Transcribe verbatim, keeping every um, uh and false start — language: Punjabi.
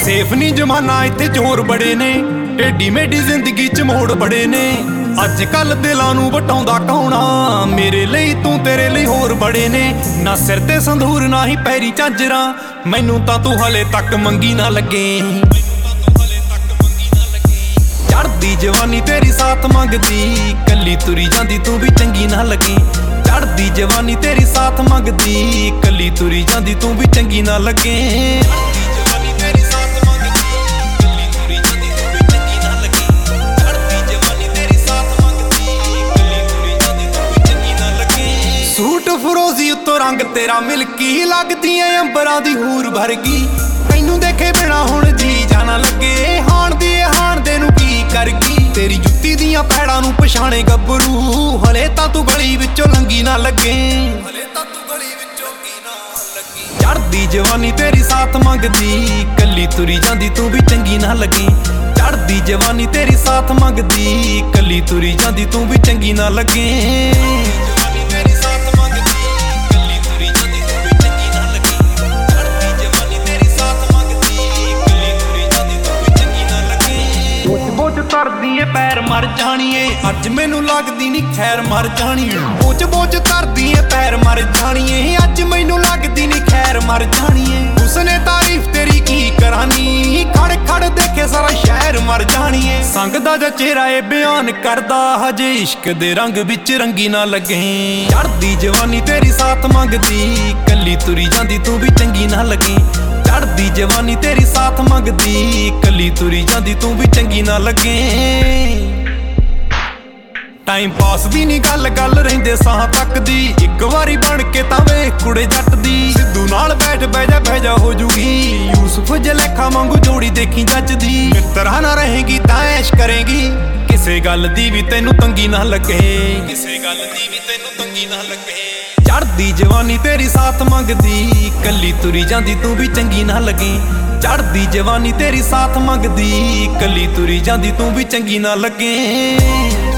ਸੇਫ ਨਹੀਂ ਜਮਾਨਾ ਇੱਥੇ ਜ਼ੋਰ ਬੜੇ ਨੇ, ਢੇਡੀ ਮੇਡੀ ਜ਼ਿੰਦਗੀ ਚ ਮੋੜ ਬੜੇ ਨੇ। ਅੱਜ ਕੱਲ ਦਿਲਾਂ ਨੂੰ ਵਟਾਉਂਦਾ ਕੌਣਾ, ਮੇਰੇ ਲਈ ਤੂੰ ਤੇਰੇ ਲਈ ਹੋਰ ਬੜੇ ਨੇ। ਨਾ ਸਿਰ ਤੇ ਸੰਧੂਰ ਨਾ ਹੀ ਪੈਰੀ ਝਾਂਜਰਾਂ, ਮੈਨੂੰ ਤਾਂ ਤੂੰ ਹਲੇ ਤੱਕ ਮੰਗੀ ਨਾ ਲੱਗੇ। ਚੜ੍ਹਦੀ ਜਵਾਨੀ ਤੇਰੀ ਸਾਥ ਮੰਗਦੀ, ਕੱਲੀ ਤੁਰੀ ਜਾਂਦੀ ਤੂੰ ਵੀ ਚੰਗੀ ਨਾ ਲੱਗੀ। ਚੜ੍ਹਦੀ ਜਵਾਨੀ ਤੇਰੀ ਸਾਥ ਮੰਗਦੀ, ਕੱਲੀ ਤੁਰੀ ਜਾਂਦੀ ਤੂੰ ਵੀ ਚੰਗੀ ਨਾ ਲੱਗੇ। ਸੂਟ ਫਰੋਜ਼ੀ ਉੱਤੋਂ ਰੰਗ ਤੇਰਾ ਮਿਲਕੀ, ਲੱਗਦੀ ਐ ਅੰਬਰਾਂ ਦੀ ਹੂਰ ਵਰਗੀ। ਮੈਨੂੰ ਦੇਖੇ ਬਿਨਾ ਹੁਣ ਜੀ ਜਾਣਾ ਲੱਗੇ, ਹਾਣ ਦੀ ਹਾਣ ਦੇ ਨੂੰ ਕੀ ਕਰ ਗਈ। ਤੇਰੀ ਜੁੱਤੀ ਦੀਆਂ ਪੈੜਾਂ ਨੂੰ ਪਛਾਣੇ ਗੱਭਰੂ, ਹਲੇ ਤਾਂ ਤੂੰ ਗਲੀ ਵਿੱਚੋਂ ਲੰਗੀ ਨਾ ਲੱਗੇ। ਹਲੇ ਤਾਂ ਤੂੰ ਗਲੀ ਵਿੱਚੋਂ ਕੀ ਨਾ ਲੱਗੀ। ਚੜ੍ਹਦੀ ਜਵਾਨੀ ਤੇਰੀ ਸਾਥ ਮੰਗਦੀ, ਕੱਲੀ ਤੁਰੀ ਜਾਂਦੀ ਤੂੰ ਵੀ ਚੰਗੀ ਨਾ ਲੱਗੀ। ਚੜ੍ਹਦੀ ਜਵਾਨੀ ਤੇਰੀ ਸਾਥ ਮੰਗਦੀ, ਕੱਲੀ ਤੁਰੀ ਜਾਂਦੀ ਤੂੰ ਵੀ ਚੰਗੀ ਨਾ ਲੱਗੇ। ਤਰਦੀ ਏ ਪੈਰ ਮਰ ਜਾਣੀਏ, ਅੱਜ ਮੈਨੂੰ ਲੱਗਦੀ ਨੀ ਖੈਰ ਮਰ ਜਾਣੀਏ। ਬੋਝ ਬੋਝ ਤਰਦੀ ਏ ਪੈਰ ਮਰ ਜਾਣੀਏ, ਅੱਜ ਮੈਨੂੰ ਲੱਗਦੀ ਨੀ ਖੈਰ ਮਰ ਜਾਣੀਏ। ਉਸਨੇ ਤਾਰੀਫ ਤੇਰੀ ਕੀ ਕਰਾਨੀ, ਖੜ ਖੜ ਦੇਖੇ ਸਾਰਾ ਸ਼ਹਿਰ ਮਰ ਜਾਣੀਏ। ਸੰਗ ਦਾ ਜਾ ਚਿਹਰਾ ਏ ਬਿਆਨ ਕਰਦਾ, ਹਜੇ ਇਸ਼ਕ ਦੇ ਰੰਗ ਵਿੱਚ ਰੰਗੀ ਨਾ ਲੱਗੇ। ਚੜ੍ਹਦੀ ਜਵਾਨੀ ਤੇਰੀ ਸਾਥ ਮੰਗਦੀ, ਕੱਲੀ ਤੁਰੀ ਜਾਂਦੀ ਤੂੰ ਵੀ ਚੰਗੀ ਨਾ ਲੱਗੀ। ਚੜ੍ਹਦੀ ਜਵਾਨੀ ਤੇਰੀ ਸਾਥ ਮੰਗਦੀ, ਕੱਲੀ ਤੁਰੀ ਜਾਂਦੀ ਤੂੰ ਵੀ ਚੰਗੀ ਨਾ ਲੱਗੇ। ਟਾਈਮ ਪਾਸ ਦੀ ਨੀ ਗੱਲ ਗੱਲ ਰਹਿੰਦੇ ਸਾਹ ਤੱਕ ਦੀ, ਇੱਕ ਵਾਰੀ ਬਣ ਕੇ ਤਾਂ ਵੇਖ ਕੁੜੇ ਜੱਟ ਦੀ। ਸਿੱਧੂ ਨਾਲ ਬੈਠ ਬਹਿ ਜਾ ਬਹਿ ਜਾ ਹੋ ਜੂਗੀ, ਯੂਸਫ ਜਲੇਖਾ ਵਾਂਗੂ ਜੋੜੀ ਦੇਖੀ ਜੱਜਦੀ। ਮਿੱਤਰਾਂ ਨਾ ਰਹੇਗੀ ਤਾਂ ਐਸ਼ ਕਰੇਗੀ, ਕਿਸੇ ਗੱਲ ਦੀ ਵੀ ਤੈਨੂੰ ਤੰਗੀ ਨਾ ਲੱਗੇ। ਕਿਸੇ ਗੱਲ ਦੀ ਵੀ ਤੈਨੂੰ ਤੰਗੀ ਨਾ ਲੱਗੇ। ਚੜ੍ਹਦੀ ਜਵਾਨੀ ਤੇਰੀ ਸਾਥ ਮੰਗਦੀ, ਕੱਲੀ ਤੁਰੀ ਜਾਂਦੀ ਤੂੰ ਵੀ ਚੰਗੀ ਨਾ ਲੱਗੀ। ਚੜ੍ਹਦੀ ਜਵਾਨੀ ਤੇਰੀ ਸਾਥ ਮੰਗਦੀ, ਕੱਲੀ ਤੁਰੀ ਜਾਂਦੀ ਤੂੰ ਵੀ ਚੰਗੀ ਨਾ ਲੱਗੇ।